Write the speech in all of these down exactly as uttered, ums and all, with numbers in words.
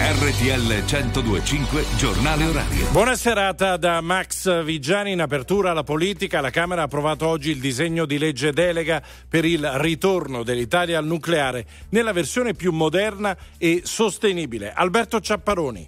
R T L centodue e cinque Giornale Orario. Buona serata da Max Vigiani. In apertura alla politica, la Camera ha approvato oggi il disegno di legge delega per il ritorno dell'Italia al nucleare nella versione più moderna e sostenibile. Alberto Ciapparoni.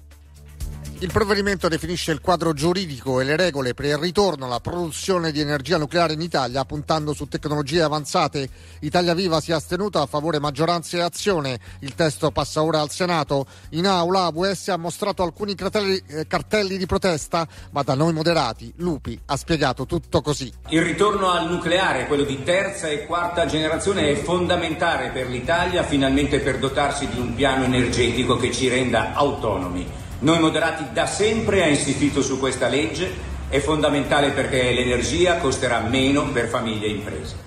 Il provvedimento definisce il quadro giuridico e le regole per il ritorno alla produzione di energia nucleare in Italia, puntando su tecnologie avanzate. Italia Viva si è astenuta, a favore maggioranza e azione. Il testo passa ora al Senato. In aula A W S ha mostrato alcuni cartelli, eh, cartelli di protesta, ma da noi moderati Lupi ha spiegato tutto così. Il ritorno al nucleare, quello di terza e quarta generazione, è fondamentale per l'Italia, finalmente per dotarsi di un piano energetico che ci renda autonomi. Noi moderati da sempre ha insistito su questa legge, è fondamentale perché l'energia costerà meno per famiglie e imprese.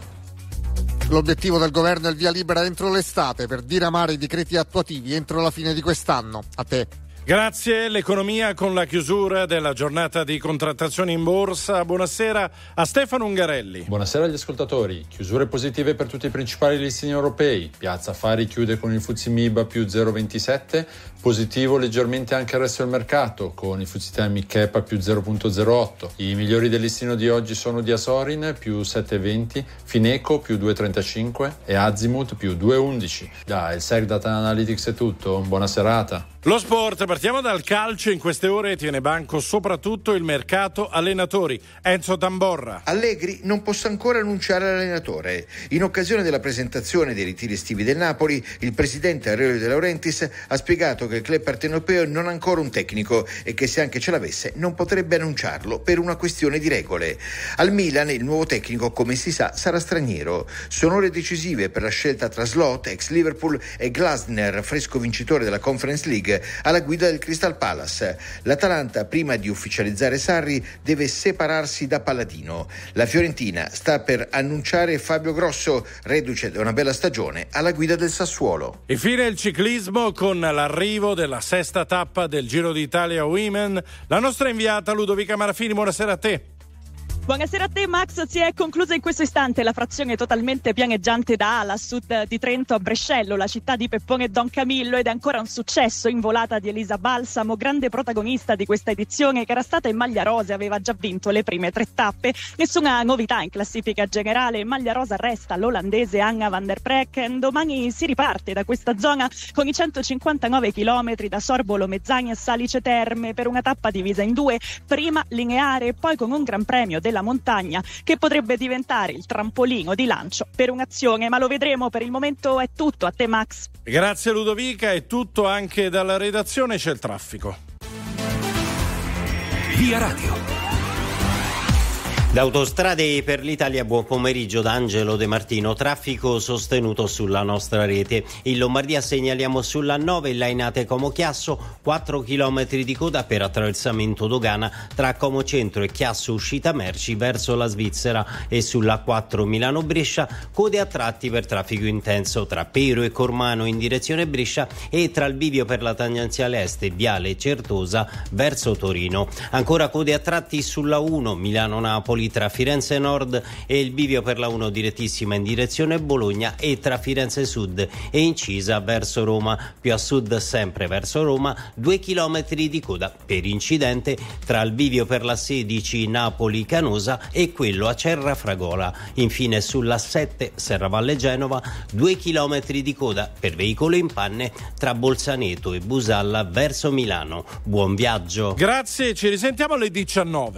L'obiettivo del governo è il via libera entro l'estate per diramare i decreti attuativi entro la fine di quest'anno. A te. Grazie. L'economia con la chiusura della giornata di contrattazione in borsa. Buonasera a Stefano Ungarelli. Buonasera agli ascoltatori. Chiusure positive per tutti i principali listini europei. Piazza Affari chiude con il F T S E M I B A più zero virgola ventisette. Positivo leggermente anche il resto del mercato, con il F T S E Micchepa più zero virgola zero otto. I migliori del listino di oggi sono Diasorin più sette virgola venti, Fineco più due virgola trentacinque e Azimut più due virgola undici. Da il Sec Data Analytics è tutto. Buona serata. Lo sport, partiamo dal calcio. In queste ore tiene banco soprattutto il mercato allenatori. Enzo Tamborra. Allegri non possa ancora annunciare l'allenatore. In occasione della presentazione dei ritiri estivi del Napoli, il presidente Aurelio De Laurentiis ha spiegato che il club partenopeo non ha ancora un tecnico e che se anche ce l'avesse non potrebbe annunciarlo per una questione di regole. Al Milan il nuovo tecnico, come si sa, sarà straniero. Sono ore decisive per la scelta tra Slot, ex Liverpool, e Glasner, fresco vincitore della Conference League, alla guida del Crystal Palace. L'Atalanta, prima di ufficializzare Sarri, deve separarsi da Palladino. La Fiorentina sta per annunciare Fabio Grosso, reduce da una bella stagione, alla guida del Sassuolo. E fine il ciclismo con l'arrivo della sesta tappa del Giro d'Italia Women. La nostra inviata Ludovica Marafini, buonasera a te. Buonasera a te Max, si è conclusa in questo istante la frazione totalmente pianeggiante da Ala, a sud di Trento, a Brescello, la città di Peppone e Don Camillo, ed è ancora un successo in volata di Elisa Balsamo, grande protagonista di questa edizione, che era stata in maglia rosa e aveva già vinto le prime tre tappe. Nessuna novità in classifica generale, in maglia rosa resta l'olandese Anna van der Precken. Domani si riparte da questa zona con i centocinquantanove chilometri da Sorbolo Mezzani a Salice Terme, per una tappa divisa in due, prima lineare e poi con un gran premio della montagna che potrebbe diventare il trampolino di lancio per un'azione, ma lo vedremo. Per il momento è tutto. A te Max. Grazie Ludovica, è tutto anche dalla redazione, c'è il traffico. Via Radio. Da Autostrade per l'Italia, buon pomeriggio da Angelo De Martino. Traffico sostenuto sulla nostra rete. In Lombardia segnaliamo sulla nove Lainate Como Chiasso, quattro chilometri di coda per attraversamento dogana tra Como Centro e Chiasso uscita merci verso la Svizzera, e sulla quattro Milano Brescia code a tratti per traffico intenso tra Pero e Cormano in direzione Brescia e tra il bivio per la tangenziale est e Viale Certosa verso Torino. Ancora code a tratti sulla uno Milano Napoli tra Firenze Nord e il bivio per la uno direttissima in direzione Bologna, e tra Firenze Sud e Incisa verso Roma. Più a sud, sempre verso Roma, due chilometri di coda per incidente tra il bivio per la sedici Napoli Canosa e quello a Cerrafragola. Infine sulla sette Serravalle Genova, due chilometri di coda per veicolo in panne tra Bolzaneto e Busalla verso Milano. Buon viaggio. Grazie, ci risentiamo alle diciannove.